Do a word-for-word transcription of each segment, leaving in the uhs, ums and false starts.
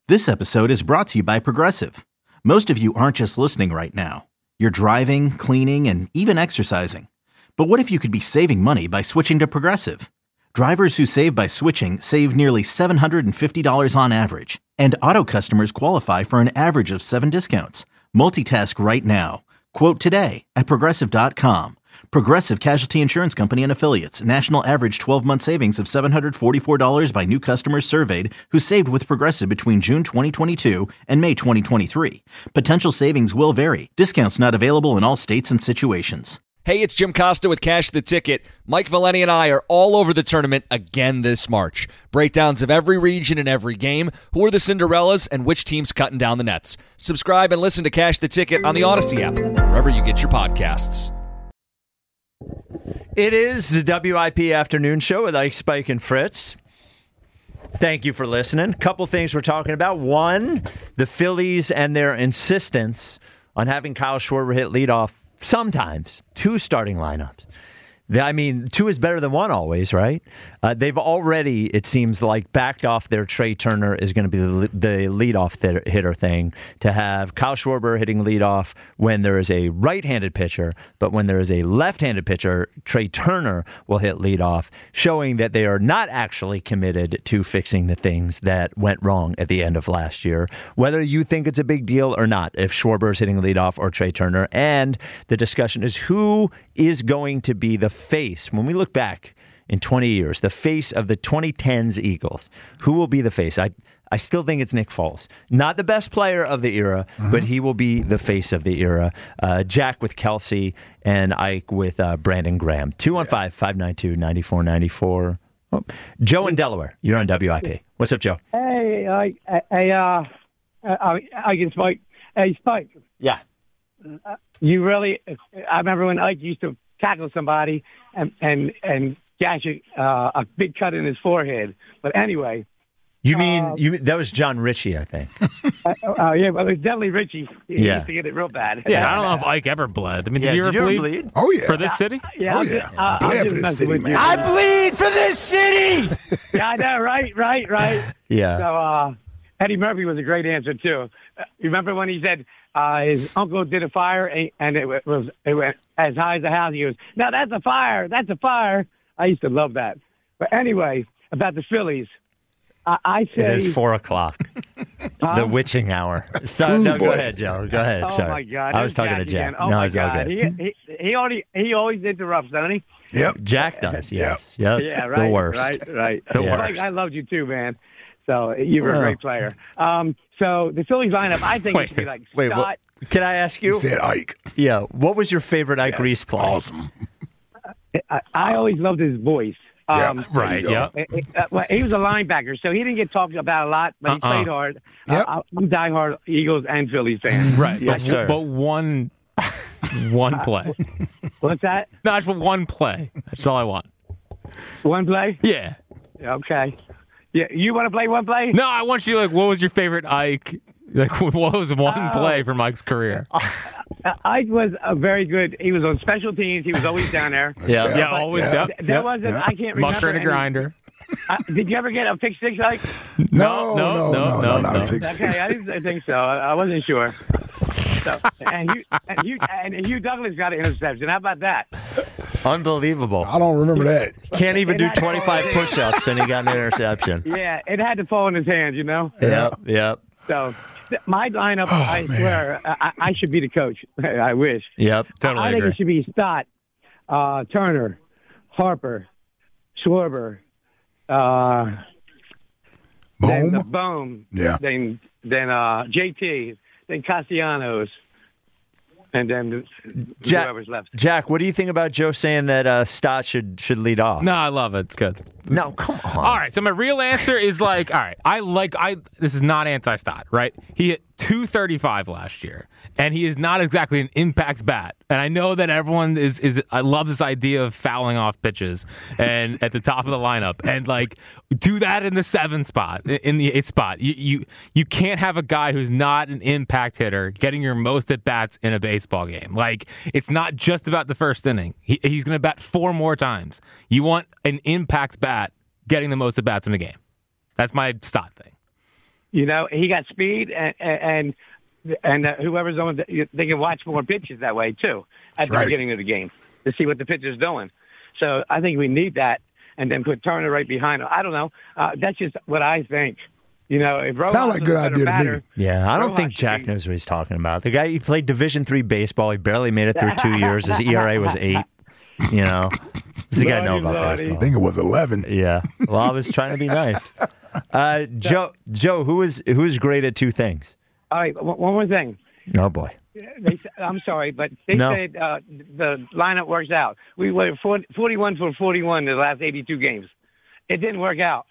This episode is brought to you by Progressive. Most of you aren't just listening right now. You're driving, cleaning, and even exercising. But what if you could be saving money by switching to Progressive? Drivers who save by switching save nearly seven hundred fifty dollars on average. And auto customers qualify for an average of seven discounts. Multitask right now. Quote today at Progressive dot com. Progressive Casualty Insurance Company and Affiliates. National average twelve-month savings of seven hundred forty-four dollars by new customers surveyed who saved with Progressive between June twenty twenty-two and May twenty twenty-three. Potential savings will vary. Discounts not available in all states and situations. Hey, it's Jim Costa with Cash the Ticket. Mike Valeni and I are all over the tournament again this March. Breakdowns of every region and every game, who are the Cinderellas, and which team's cutting down the nets. Subscribe and listen to Cash the Ticket on the Odyssey app, wherever you get your podcasts. It is the W I P Afternoon Show with Ike, Spike, and Fritz. Thank you for listening. A couple things we're talking about. One, the Phillies and their insistence on having Kyle Schwarber hit leadoff sometimes. Two starting lineups. I mean, two is better than one always, right? Uh, they've already, it seems like, backed off their Trey Turner is going to be the, the leadoff th- hitter thing, to have Kyle Schwarber hitting leadoff when there is a right-handed pitcher, but when there is a left-handed pitcher, Trey Turner will hit leadoff, showing that they are not actually committed to fixing the things that went wrong at the end of last year, whether you think it's a big deal or not, if Schwarber is hitting leadoff or Trey Turner. And the discussion is who is going to be the face, when we look back in twenty years, the face of the twenty tens Eagles. Who will be the face? I I still think it's Nick Foles. Not the best player of the era, mm-hmm. but he will be the face of the era. Uh, Jack with Kelsey and Ike with uh, Brandon Graham. two one five, five nine two, nine four nine four. Oh. Joe in Delaware. You're on W I P. What's up, Joe? Hey, I, I, uh, I, I can Spike. Hey, Spike. Yeah. Uh, you really, I remember when Ike used to tackle somebody and and and gash a, uh, a big cut in his forehead. But anyway, you mean uh, you? That was John Ritchie, I think. uh, uh, yeah, well, it was definitely Richie. He yeah. used to get it real bad. Yeah, I don't know if Ike ever bled. I mean, yeah, did you ever, did you bleed? ever bleed? Oh yeah, for this city. Yeah, oh I'm yeah, just, uh, bleed I'm for just this messing city, with man. you. I bleed for this city. Yeah, I know, right, right, right. Yeah. So uh, Eddie Murphy was a great answer too. Uh, remember when he said uh, his uncle did a fire and it was it went as high as the house? He goes, "No, that's a fire. That's a fire." I used to love that. But anyway, about the Phillies, I, I say it is four o'clock, huh? the witching hour. So Ooh, no, go boy. ahead, Joe. Go ahead. Oh Sorry. my God! I was There's talking to Jack. again. Oh no, my it's all God! good. He, he he only he always interrupts, doesn't he? Yep. Jack does. Yes. Yep. Yeah, right. The worst. Right, right. The Yeah. worst. I, I loved you too, man. So you were a Oh. great player. Um, so the Phillies lineup, I think Wait, it should be like Wait. Scott. What, can I ask He you? said Ike. Yeah. What was your favorite Ike Yes, Reese play? Awesome. I, I always loved his voice. Um, Yeah, there Right. you go. Yep. eh, eh, uh, well, he was a linebacker, so he didn't get talked about a lot, but he Uh-uh. played hard. Yep. Uh, I'm a diehard Eagles and Phillies fan. Right. Yes, but, sir. but one, one play. What's that? No, I just want one play. That's all I want. One play? Yeah. Okay. Yeah, you want to play one play? No, I want you. Like, what was your favorite Ike? Like, what was one Oh. play from Ike's career? Uh, Ike was a very good. He was on special teams. He was always down there. Yeah. Yeah, always. Yeah. Yep. There yep. wasn't. Yeah. I can't remember. Mucker and a any- grinder. Uh, did you ever get a pick six, Ike? No, no, no, no, no, no, no, not no. a pick six. Okay, I didn't think so. I, I wasn't sure. So, and Hugh, and Hugh, and Hugh Douglas got an interception. How about that? Unbelievable. I don't remember that. Can't even It do had- twenty-five push-ups, and he got an interception. Yeah, it had to fall in his hands, you know. Yep. Yep. So th- my lineup, Oh, I man. swear, I, I should be the coach. I wish. Yep. Totally I think agree. it should be Stott, uh, Turner, Harper, Schwarber, uh, then the Boom. Bohm, Yeah. then then uh, J T, then Castellanos, and then Jack, whoever's left. Jack, what do you think about Joe saying that uh, Stott should should lead off? No, I love it. It's good. No, come on. All right, so my real answer is like, all right, I like I. This is not anti-Stott, right? He hit two thirty-five last year, and he is not exactly an impact bat. And I know that everyone is is. I love this idea of fouling off pitches and at the top of the lineup, and like do that in the seven spot, in the eight spot. You you you can't have a guy who's not an impact hitter getting your most at bats in a baseball game. Like it's not just about the first inning. He, he's going to bat four more times. You want an impact bat getting the most at bats in a game. That's my Stott thing. You know, he got speed, and and and uh, whoever's on, the, they can watch more pitches that way too at the right. beginning of the game to see what the pitcher's doing. So I think we need that, and then put Turner right behind him. I don't know. Uh, that's just what I think. You know, if Rojas Sound like a good was a better idea to batter, me. Yeah, I don't Rojas think should Jack be- knows what he's talking about. The guy, he played Division three baseball. He barely made it through two years. His E R A was eight. You know, does the guy know about Lordy, baseball? I think it was eleven. Yeah. Well, I was trying to be nice. Uh, Joe, Joe, who is who is great at two things? All right, one one more thing. Oh boy. They, I'm sorry, but they No. said uh, the lineup works out. We were forty-one for forty-one in the last eighty-two games. It didn't work out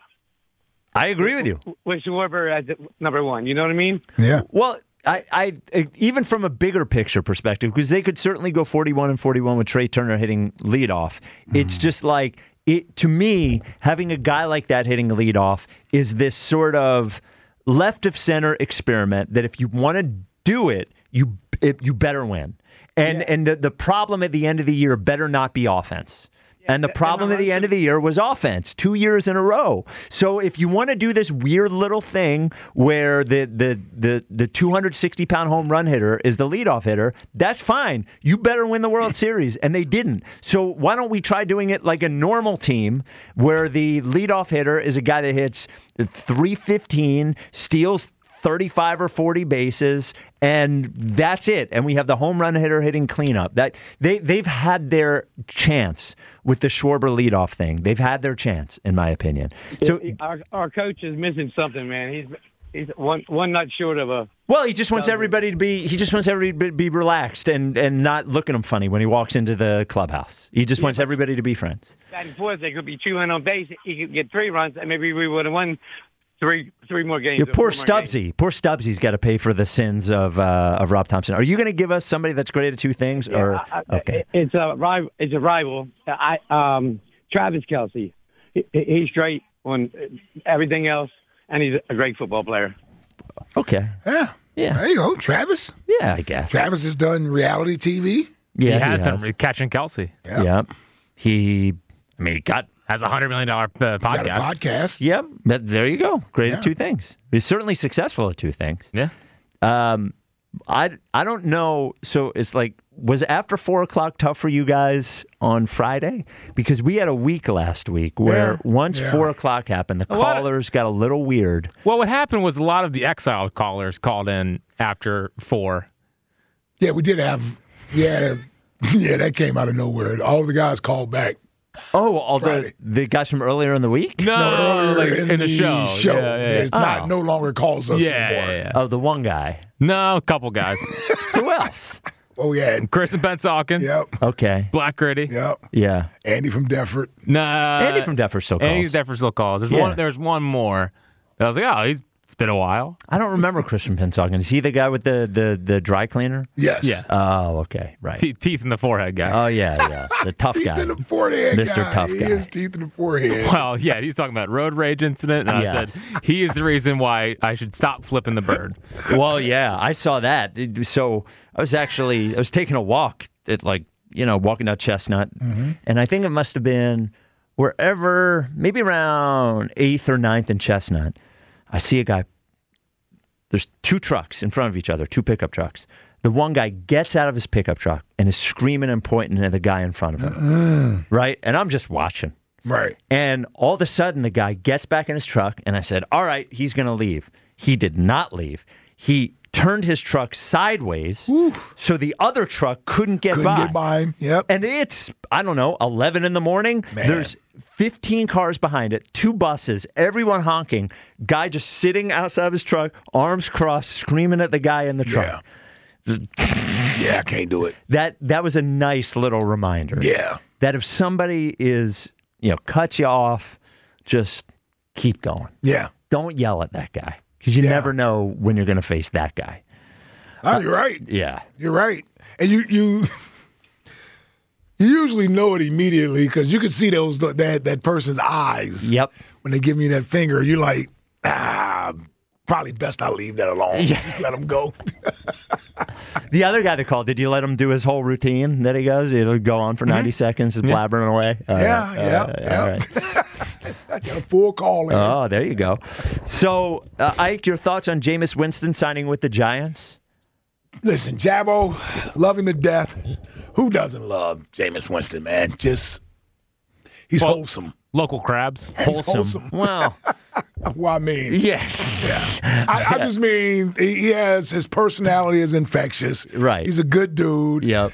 I agree with you. with Schwarber as number one. You know what I mean? Yeah. Well, I, I even from a bigger picture perspective, because they could certainly go forty-one and forty-one with Trey Turner hitting leadoff. Mm. It's just like it to me, having a guy like that hitting leadoff is this sort of left of center experiment that if you want to do it, you it, you better win. And Yeah. and the, the problem at the end of the year better not be offense. And the and problem I'm at the end of the year was offense, two years in a row. So if you want to do this weird little thing where the the the the two hundred sixty pound home run hitter is the leadoff hitter, that's fine. You better win the World Series, and they didn't. So why don't we try doing it like a normal team where the leadoff hitter is a guy that hits three fifteen, steals thirty-five or forty bases, and that's it. And we have the home run hitter hitting cleanup. That they they've had their chance with the Schwarber leadoff thing. They've had their chance, in my opinion. So, Our our coach is missing something, man. He's he's one one nut short of a. well, he just wants everybody to be he just wants everybody to be relaxed and and not look at him funny when he walks into the clubhouse. He just wants everybody to be friends. Back and forth, they could be two in on base. He could get three runs, and maybe we would have won three three more games. Yeah, or poor four more games. Stubbsy. Poor Stubbsy's got to pay for the sins of uh, of Rob Thompson. Are you going to give us somebody that's great at two things? Yeah, or I- I- okay, It's a rival. It's a rival. I um Travis Kelce. He, he's great on everything else, and he's a great football player. okay, Yeah. Yeah. There you go. Travis. yeah, I guess. Travis has done reality T V. Yeah, he has done catching Kelsey. Yeah. Yep. He. I mean, he got has a hundred million dollar uh, Got a podcast. podcast. Yep. But there you go. Great Yeah. at two things. He's certainly successful at two things. Yeah. Um, I I don't know. So it's like, was after four o'clock tough for you guys on Friday? Because we had a week last week where Yeah. once Yeah. four o'clock happened, the A lot of- callers got a little weird. Well, what happened was a lot of the exiled callers called in after four. Yeah, we did have. Yeah, yeah, that came out of nowhere. All the guys called back. Oh, all the, Friday. the guys from earlier in the week? No, earlier like in, the, show. show. Yeah, yeah, yeah. There's not Oh. no longer calls us Yeah, anymore. yeah, yeah. Oh, the one guy. No, a couple guys. Who else? Oh yeah. Chris and Ben Salkin. Yep. Okay. Black Gritty. Yep. Yeah. Andy from Defford. Nah. Andy from Defford still calls. Andy Defford still calls. There's Yeah. one. There's one more. I was like, oh, he's it's been a while. I don't remember Christian Pensauken. Is he the guy with the, the, the dry cleaner? Yes. Yeah. Oh, okay. Right. Te- teeth in the forehead guy. Oh, yeah, yeah. The tough Teeth guy. in the forehead. Mister guy. Tough He Guy. is teeth in the forehead. Well, yeah, he's talking about road rage incident, and I Yes. said he is the reason why I should stop flipping the bird. Well, yeah, I saw that. It- So I was actually, I was taking a walk at like, you know, walking down Chestnut. And I think it must have been wherever, maybe around eighth or ninth in Chestnut. I see a guy. There's two trucks in front of each other, two pickup trucks. The one guy gets out of his pickup truck and is screaming and pointing at the guy in front of him. Right? And I'm just watching. Right. And all of a sudden, the guy gets back in his truck, and I said, all right, he's going to leave. He did not leave. He turned his truck sideways so the other truck couldn't get Couldn't by. get by him. Yep. And it's, I don't know, eleven in the morning. Man. There's fifteen cars behind it, two buses, everyone honking. Guy just sitting outside of his truck, arms crossed, screaming at the guy in the truck. Yeah, I can't do it. That that was a nice little reminder. Yeah. That if somebody is, you know, cuts you off, just keep going. Yeah. Don't yell at that guy because you Yeah. never know when you're going to face that guy. Oh, you're right. Yeah. You're right. And you you you usually know it immediately because you can see those that that person's eyes. Yep. When they give me that finger, you're like, ah, probably best I leave that alone. Yeah. Just let them go. The other guy that called, did you let him do his whole routine that he goes? It'll go on for ninety seconds, just blabbering away. All Yeah, right, yeah, all right, yeah. all right. I got a full call in. Oh, there you go. So, uh, Ike, your thoughts on Jameis Winston signing with the Giants? Listen, Jabo, love him to death. Who doesn't love Jameis Winston, man? Just, he's Well, wholesome. Local crabs. He's wholesome. Well, Well, I mean, yeah. yeah. I, I just mean he, he has his personality is infectious. Right. He's a good dude. Yep.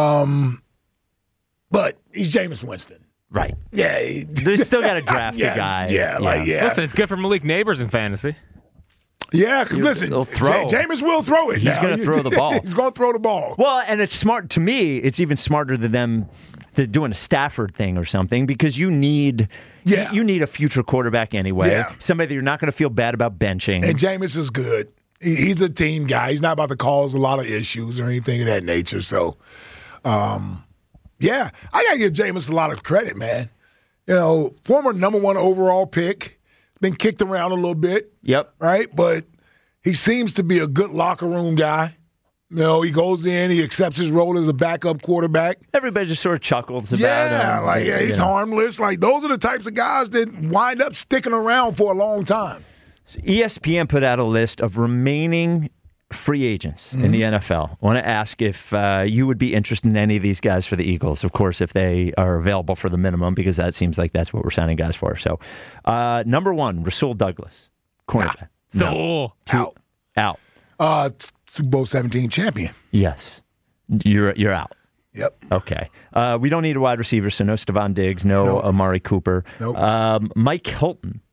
But he's Jameis Winston. Right. Yeah. He, They still got to draft yes, a guy. Yeah, like yeah. Listen, it's good for Malik Neighbors in fantasy. Yeah, because listen, he'll throw. J- Jameis will throw it. He's now. gonna throw the ball. He's going to throw the ball. Well, and it's smart to me. It's even smarter than them th- doing a Stafford thing or something because you need, Yeah. you, you need a future quarterback anyway. Yeah. Somebody that you're not going to feel bad about benching. And Jameis is good. He, he's a team guy. He's not about to cause a lot of issues or anything of that nature. So, um, yeah, I got to give Jameis a lot of credit, man. You know, former number one overall pick, been kicked around a little bit. Yep. Right? But he seems to be a good locker room guy. You know, he goes in, he accepts his role as a backup quarterback. Everybody just sort of chuckles about Yeah, him. like yeah, he's You know. harmless. Like those are the types of guys that wind up sticking around for a long time. E S P N put out a list of remaining free agents Mm-hmm. in the N F L. I want to ask if uh, you would be interested in any of these guys for the Eagles, of course, if they are available for the minimum, because that seems like that's what we're signing guys for. So, uh, number one, Rasul Douglas, cornerback. So Out. Out. Uh, t- Super Bowl seventeen champion. Yes. You're you're out. Yep. Okay. Uh, we don't need a wide receiver, so no Stephon Diggs, no Nope. Amari Cooper. Nope. Um, Mike Hilton.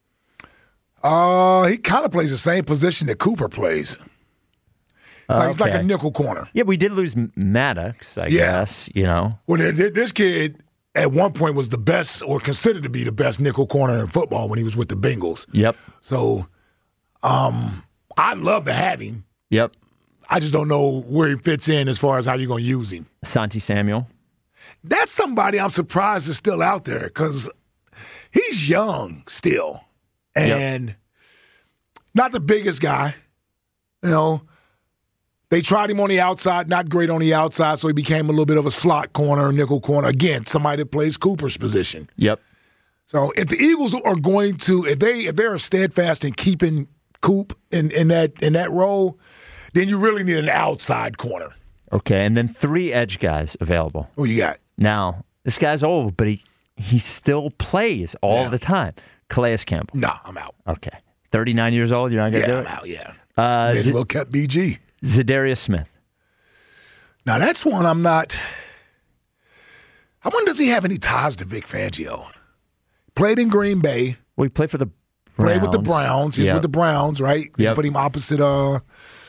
Uh, he kind of plays the same position that Cooper plays. Like, He's like okay. a nickel corner. Yeah, we did lose Maddox, I Yeah. guess, you know. Well, th- th- this kid at one point was the best, or considered to be the best nickel corner in football when he was with the Bengals. Yep. So, um, I'd love to have him. Yep. I just don't know where he fits in as far as how you're going to use him. Santi Samuel. That's somebody I'm surprised is still out there because he's young still and not the biggest guy. You know, they tried him on the outside, not great on the outside, so he became a little bit of a slot corner, nickel corner. Again, somebody that plays Cooper's position. Yep. So if the Eagles are going to, if they if they are steadfast in keeping Coop in, in that in that role, then you really need an outside corner. Okay, and then three edge guys available. Who you got? Now, this guy's old, but he he still plays all Yeah. the time. Calais Campbell. Nah, I'm out. Okay. thirty-nine years old, you're not going to Yeah, do I'm it? out, yeah. Uh, May as Z- well kept B G. Zadarius Smith. Now, that's one I'm not. I wonder, does he have any ties to Vic Fangio? Played in Green Bay, Well, he played for the Browns. played with the Browns. He's Yep. with the Browns, right? They Yep. put him opposite, uh,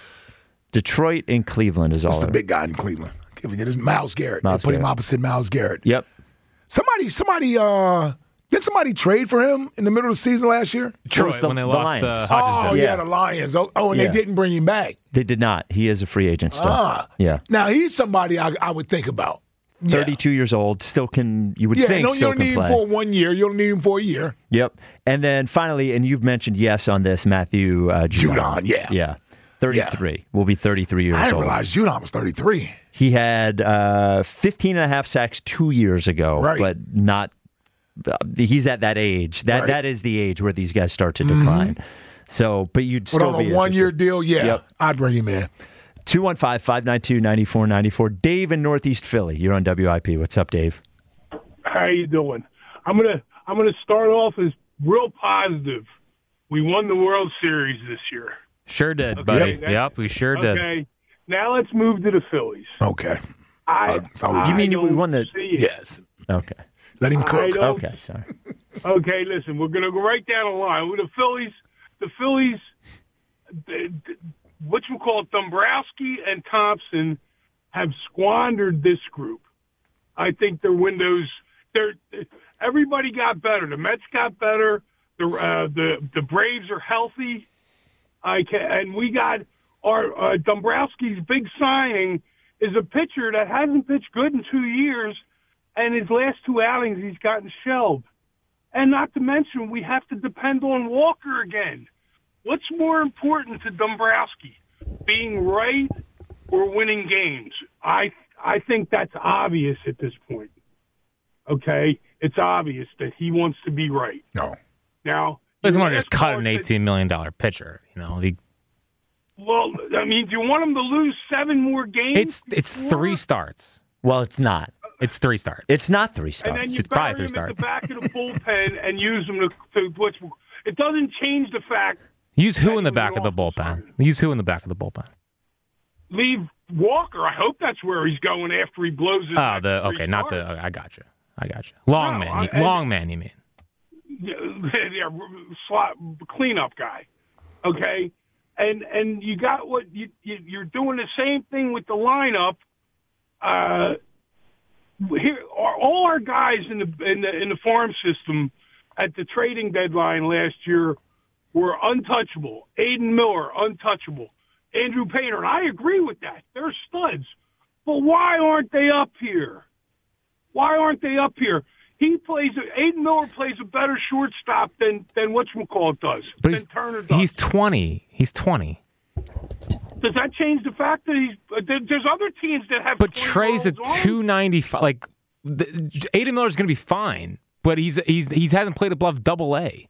Detroit and Cleveland is all. what's the there. big guy in Cleveland? I can't forget his Myles Garrett. Myles they put him Garrett. opposite Myles Garrett. Yep. Somebody, somebody, uh, did somebody trade for him in the middle of the season last year? Troy, the- when they the lost Lions? uh, Oh, Hodgins. yeah. Yeah. the Lions. Oh, oh and Yeah. they didn't bring him back. They did not. He is a free agent still. Ah. Yeah. Now, he's somebody I, I would think about. Yeah. thirty-two years old, still can, you would Yeah, think, no, you still don't can need play. him for one year. You don't need him for a year. Yep. And then finally, and you've mentioned yes on this, Matthew uh, Judon. Judon, yeah. Yeah. thirty-three. Will be thirty-three years I didn't old. realize Judon was thirty-three. He had uh, fifteen and a half sacks two years ago, Right. but not. Uh, he's at that age. That Right. That is the age where these guys start to decline. So, but you'd But still on be a one-year interested. deal, yeah, Yep. I'd bring him in. two one five, five nine two, nine four nine four. Dave in Northeast Philly. You're on W I P. What's up, Dave? How you doing? I'm gonna I'm gonna start off as real positive. We won the World Series this year. Sure did, buddy. Yep. Yep, we sure did. Okay. Now let's move to the Phillies. Okay. I, Uh, so I You mean we don't won the- see it. Yes. Okay. Let him I cook. don't- Okay, sorry. Okay, listen, we're gonna go right down the line with the Phillies. The Phillies, the, the, what you call it, Dombrowski and Thompson have squandered this group. I think their windows. They're everybody got better. The Mets got better. The uh, the the Braves are healthy. I can, and we got our uh, Dombrowski's big signing is a pitcher that hasn't pitched good in two years, and his last two outings he's gotten shelled. And not to mention, we have to depend on Walker again. What's more important to Dombrowski, being right or winning games? I I think that's obvious at this point. Okay? it's obvious that he wants to be right. No. Now, He doesn't you want to just ask cut Mark an that- eighteen million dollars pitcher. You know, he, Well, I mean, do you want him to lose seven more games? it's it's before? three starts. Well, it's not. It's three starts. It's not three And stars. then you It's probably bury three him at the starts. back of the bullpen and use him to, to which it doesn't change the fact. Use who in the That's back an of the awful bullpen? start. Use who in the back of the bullpen? Leave Walker. I hope that's where he's going after he blows his. Oh, next the three okay, not the. starts. Okay, I got you. I got you. Long No, man, I- you, and- long man. You mean? Yeah, yeah, slot cleanup guy. Okay, and and you got what you, you you're doing the same thing with the lineup. Uh, here are all our guys in the in the in the farm system at the trading deadline last year were untouchable. Aiden Miller, untouchable. Andrew Painter, and I agree with that. They're studs. But why aren't they up here? Why aren't they up here? He plays. Aiden Miller plays a better shortstop than than whatchamacallit does. But than he's, Turner does. he's twenty. He's twenty. Does that change the fact that he's? Uh, there- there's other teams that have. But Trey's at twenty-year-olds on him. two ninety five. Like the, Aiden Miller's going to be fine, but he's he's he hasn't played above double A.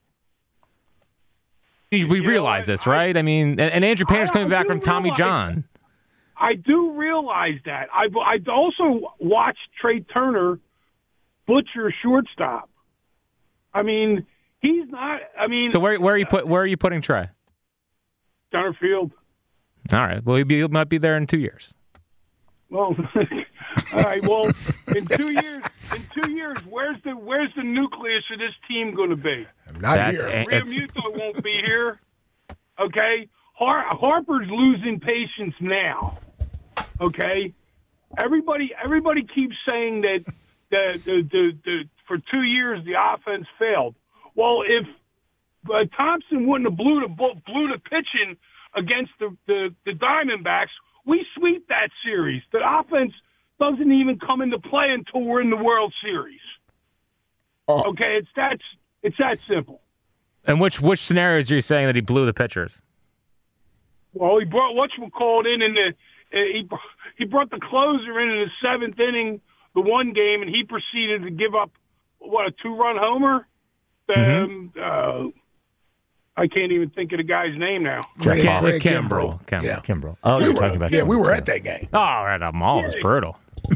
We, we You know realize what? this, I- right? I mean, and, and Andrew Painter's I- coming I back do from Tommy realize John. I do realize that. I've I also watched Trey Turner butcher shortstop. I mean, he's not. I mean, So where where are you put where are you putting Trey? center field. All right. Well, he, be, he might be there in two years. Well, all right. Well, in two years, in two years, where's the where's the nucleus of this team going to be? Not That's here. a- It's- Realmuto won't be here. Okay, Har- Harper's losing patience now. Okay, everybody everybody keeps saying that the the, the, the for two years the offense failed. Well, if uh, Thompson wouldn't have blew the bu- blew the pitching against the, the the Diamondbacks, we sweep that series. The offense doesn't even come into play until we're in the World Series. Oh. Okay, it's that it's that simple. And which which scenarios are you saying that he blew the pitchers? Well, he brought whatchamacallit in in the uh, he he brought the closer in in the seventh inning, the one game, and he proceeded to give up what a two run homer. Um, uh, I can't even think of the guy's name now. Craig, Kim- Craig Kimbrel. Kimbrel. Kimbrel. Yeah. Kimbrel. Oh, We you're were, talking about yeah, Kimbrel. we were at that game. Oh, right, the mall was brutal.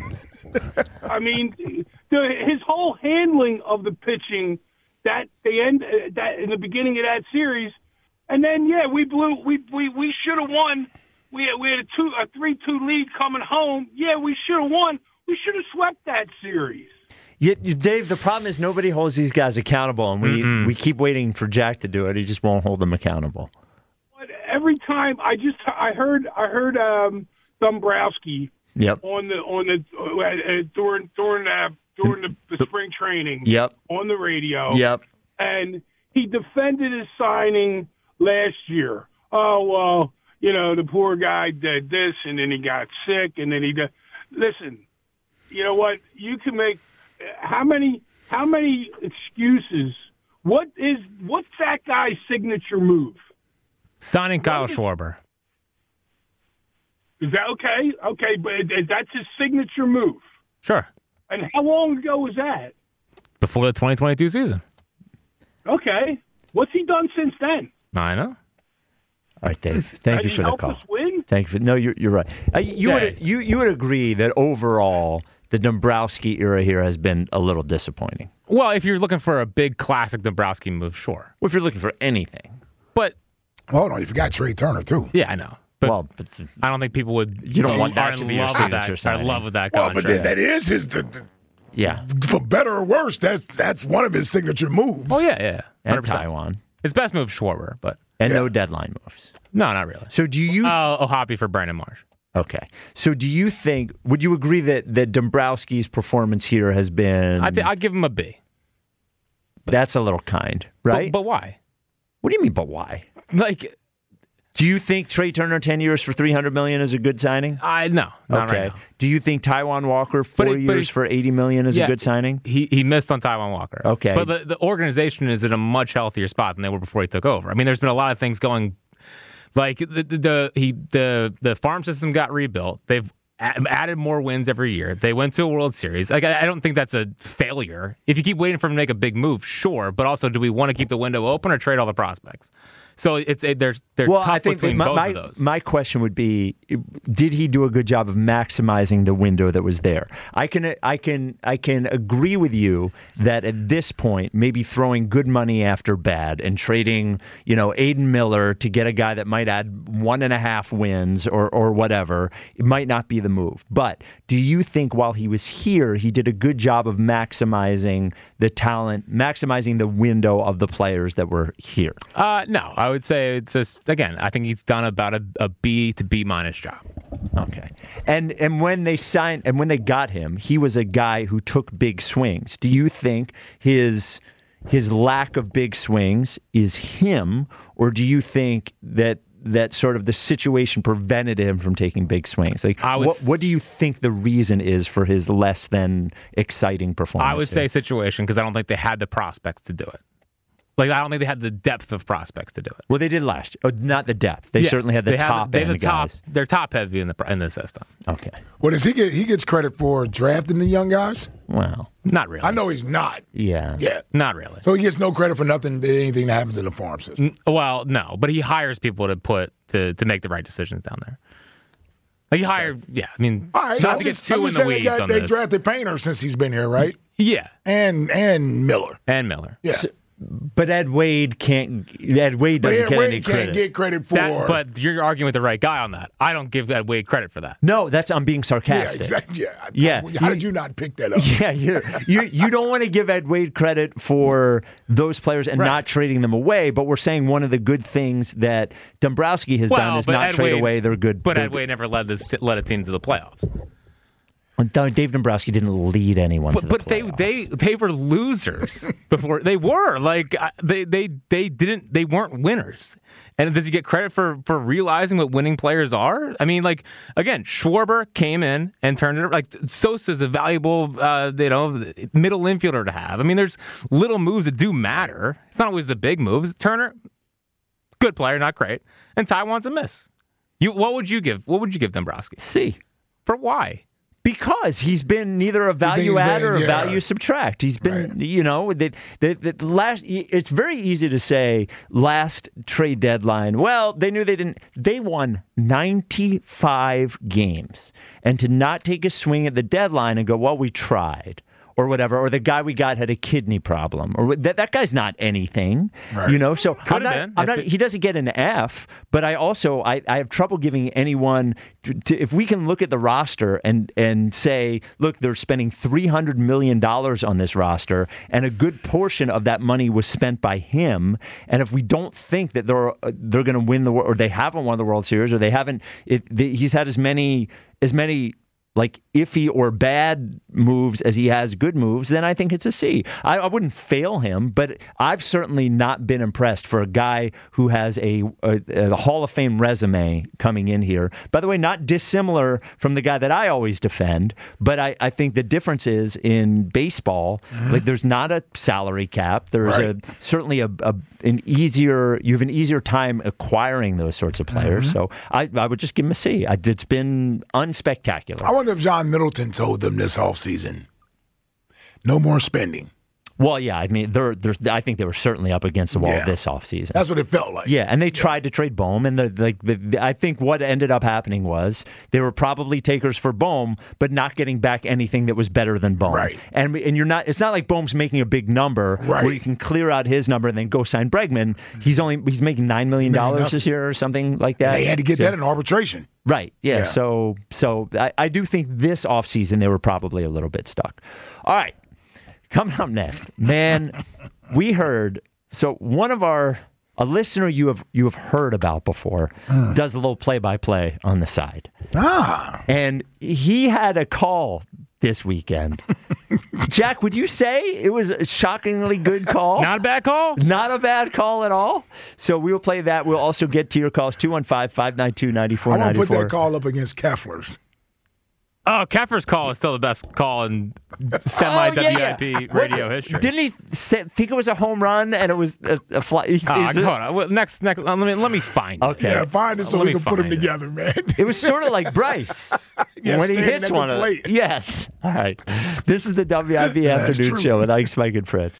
I mean, the, his whole handling of the pitching that they end uh, that in the beginning of that series, and then yeah, we blew. We we, we should have won. We had, we had a two a three two lead coming home. Yeah, we should have won. We should have swept that series. Yeah, you- Dave, the problem is nobody holds these guys accountable, and we, Mm-mm. we keep waiting for Jack to do it. He just won't hold them accountable. But every time I just I heard I heard um, Dombrowski Yep. on the on the uh, uh, during during uh, during the, the spring training. Yep. On the radio. Yep. And he defended his signing last year. Oh well, you know the poor guy did this, and then he got sick, and then he did. Listen, you know what? You can make how many how many excuses? What is what's that guy's signature move? Signing Kyle Schwarber. Is that okay? Okay, but that's his signature move. Sure. And how long ago was that? Before the twenty twenty-two season. Okay, what's he done since then? I know. All right, Dave. Thank Did you he for the help call. us win? Thank you. For, no, you're you're right. Uh, you Yeah. would you you would agree that overall the Dombrowski era here has been a little disappointing. Well, if you're looking for a big classic Dombrowski move, sure. Well, if you're looking for anything, But Hold on, you forgot Trey Turner, too. yeah, I know. But well, but I don't think people would. You don't want that are to in be your love with signature that, signing. I love with that Well, contract. but then that is his, the, the, yeah, for better or worse, that's that's one of his signature moves. Oh yeah, yeah, one and hundred percent. Taiwan, His best move, Schwarber, but and Yeah. no deadline moves. no, not really. So do you? Oh, oh, happy for Brandon Marsh. Okay. So do you think? Would you agree that that Dombrowski's performance here has been? I th- I'd give him a B. that's a little kind, right? But, but why? what do you mean? But why? Like, Do you think Trey Turner ten years for three hundred million is a good signing? I no, not okay. right now. Do you think Taiwan Walker four But it- but years it- for eighty million is Yeah. a good signing? He he missed on Taiwan Walker. Okay. But the, the organization is in a much healthier spot than they were before he took over. I mean, there's been a lot of things going, like the the, the he the the farm system got rebuilt. They've added more wins every year. They went to a World Series. Like I, I don't think that's a failure. If you keep waiting for them to make a big move, sure. But also, do we want to keep the window open or trade all the prospects? So it's it, there's they're well, tough I think between my, both my, of those. My question would be: did he do a good job of maximizing the window that was there? I can I can I can agree with you that at this point, maybe throwing good money after bad and trading, you know, Aiden Miller to get a guy that might add one and a half wins or or whatever, it might not be the move. But do you think while he was here, he did a good job of maximizing the talent, maximizing the window of the players that were here? Uh, no. I would say it's just, again, I think he's done about a, a B to B minus job. Okay. And and when they signed and when they got him, he was a guy who took big swings. Do you think his his lack of big swings is him, or do you think that that sort of the situation prevented him from taking big swings? Like, I would what, what do you think the reason is for his less than exciting performance? I would here? say situation, because I don't think they had the prospects to do it. Like, I don't think they had the depth of prospects to do it. Well, they did last year. Oh, not the depth. They Yeah, certainly had the they top have, they end have the top, guys. They're top heavy in the in the system. Okay. Well, does he get he gets credit for drafting the young guys? Well, Not really. I know he's not. yeah. Yeah. Not really. So he gets no credit for nothing, anything that happens in the farm system. N- Well, no, but he hires people to put to to make the right decisions down there. Like he hired, yeah. I mean, All right, not I'm to get just- too I'm in just the saying weeds they, got, on they this. drafted Painter since he's been here, right? Yeah, And and Miller. and Miller. Yeah. But Ed Wade can't. Ed Wade But doesn't Ed get Wade any can't credit. get credit for. That, but you're arguing with the right guy on that. I don't give Ed Wade credit for that. No, that's I'm being yeah, sarcastic. exactly. Yeah. Yeah. How You- did you not pick that up? Yeah, you you you don't want to give Ed Wade credit for those players and Right. not trading them away, but we're saying one of the good things that Dombrowski has done is but not Ed trade Wade- away their good. But their Ed Wade never led this led a team to the playoffs. good- Dave Dombrowski didn't lead anyone to But the but they playoffs. they they were losers before they were like I- they they they didn't they weren't winners. And does he get credit for for realizing what winning players are? I mean, like again, Schwarber came in and turned it. Like Sosa's a valuable uh, you know middle infielder to have. I mean, there's little moves that do matter. It's not always the big moves. Turner, good player, not great, and Taiwan's a miss. You what would you give? What would you give Dombrowski see. for why? Because he's been neither a value he's add been- or a yeah. value subtract. He's been, Right. you know, that the, the, the last. It's very easy to say last trade deadline. Well, they knew they didn't. They won ninety-five games, and to not take a swing at the deadline and go, well, we tried. Or whatever, or the guy we got had a kidney problem, or that that guy's not anything, Right. you know. So I'm Could've not, been, I'm if not. it- He doesn't get an F, but I also I, I have trouble giving anyone to, to, if we can look at the roster and and say, look, they're spending three hundred million dollars on this roster, and a good portion of that money was spent by him. And if we don't think that they're uh, they're going to win the wor- or they haven't won the World Series, or they haven't, it, they, he's had as many as many. like iffy or bad moves as he has good moves, then I think it's a C. I, I wouldn't fail him, but I've certainly not been impressed for a guy who has a, a, a Hall of Fame resume coming in here. By the way, not dissimilar from the guy that I always defend, but I, I think the difference is in baseball, mm-hmm. like there's not a salary cap. There's Right. a certainly a, a an easier, you have an easier time acquiring those sorts of players. Mm-hmm. So I, I would just give him a C. I, it's been unspectacular. I wonder if John Middleton told them this offseason, no more spending. Well, yeah, I mean, they're, they're, I think they were certainly up against the wall Yeah. this offseason. That's what it felt like. Yeah, and they tried to trade Bohm, and the, like the, the, I think what ended up happening was they were probably takers for Bohm, but not getting back anything that was better than Bohm. Right. And and you're not. It's not like Bohm's making a big number Right. where you can clear out his number and then go sign Bregman. He's only he's making nine million dollars nothing. this year or something like that. They had to get So- that in arbitration. Right. Yeah. Yeah. So so I, I do think this offseason they were probably a little bit stuck. All right. Coming up next, man, we heard so one of our a listener you have you have heard about before Mm. does a little play by play on the side. Ah. And he had a call this weekend. Jack, would you say it was a shockingly good call? Not a bad call. Not a bad call at all. So we will play that. We'll also get to your calls two one five, five nine two, nine four I want nine to put four. that call up against Keffler's. Oh, Kepper's call is still the best call in semi-W I P oh, yeah, yeah. radio Was, history. Didn't he say, think it was a home run and it was a, a fly? Oh, hold on. Well, next, next, let me let me find it. Okay. Yeah, find it so Let we me can put them find it. together, man. It was sort of like Bryce Yeah, when he standing hits at the one of them. plate. Yes. All right. This is the W I P That's Afternoon true. Show with Ike, Spike, and Fritz.